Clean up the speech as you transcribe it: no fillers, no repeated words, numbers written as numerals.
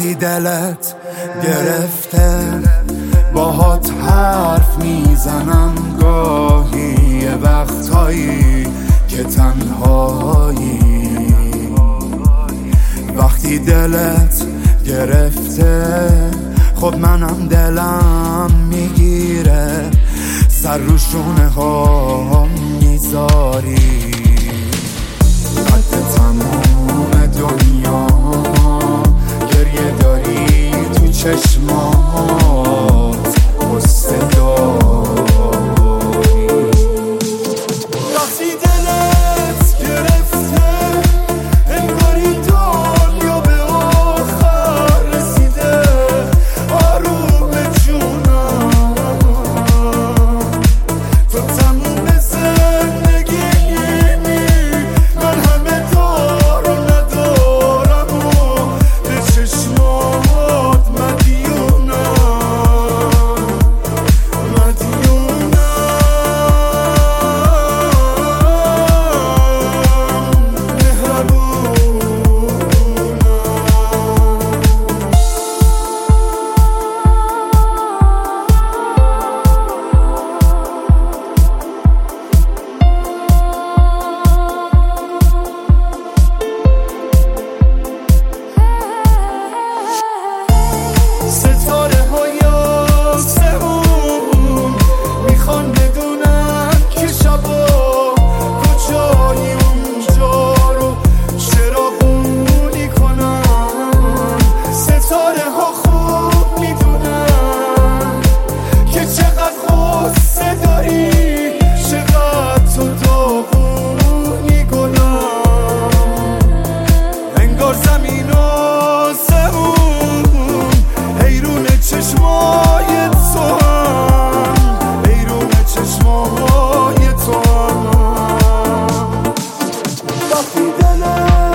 وقتی دلت گرفته باهات حرف میزنم گاهی، یه وقتهایی که تنهایی. وقتی دلت گرفته خب منم دلم میگیره، سر رو شونه ها میذاری. قد تموم دنیا گریه داری تو چشمات، غصه داری. وقتی دلت گرفته انگاری دنیا به آخر رسیده، آروم جونم تو تموم زندگیمی، من همه دارو ندارم و به چشمات مدیونم ستاره های آسمون میخوان بدونن که شبا کجایی، اونجا رو چراغونی کنن. ستاره ها خوب میدونن که چقدر غصه داری، چقدر تو داغونی گلم. انگار زمین آسمون حیرون چشمای تو هم، حیرون چشمای تو هم. وقتی دلم